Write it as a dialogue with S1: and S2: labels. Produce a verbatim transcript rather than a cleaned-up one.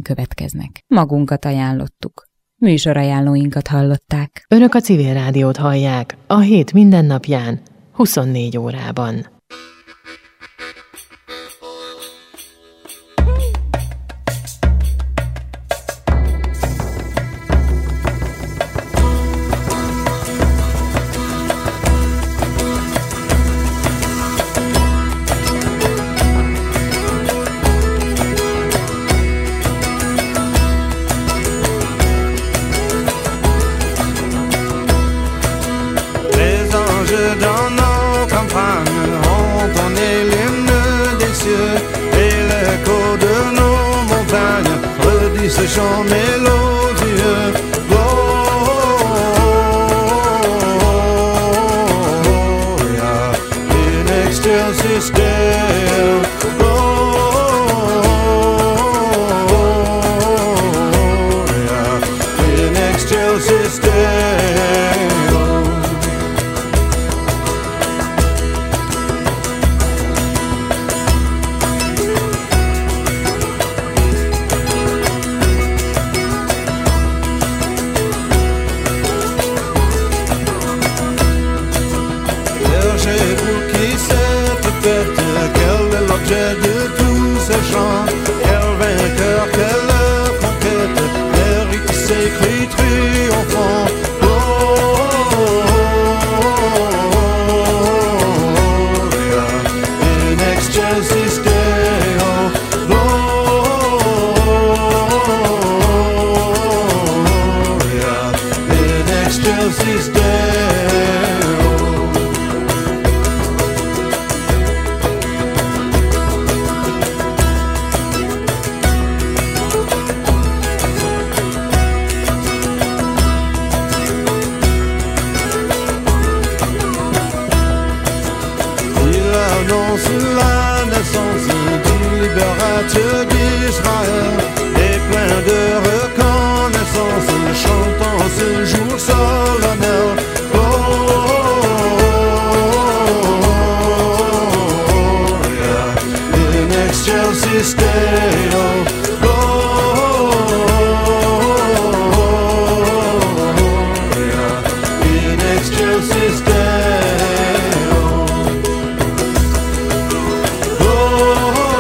S1: híreink következnek. Magunkat ajánlottuk. Műsorajánlóinkat hallották.
S2: Önök a Civil Rádiót hallják a hét minden napján, huszonnégy órában.
S3: Ce chant mélodieux, Gloria in excelsis Deo, Gloria in excelsis Deo. De tous ces chants, quel vainqueur, quelle conquête, mérite ses cris triomphants. Gloria in excelsis Deo, Gloria in excelsis Deo. La naissance du libérateur d'Israël est plein de reconnaissance, chantant ce jour solennel. Gloria in excelsis Deo.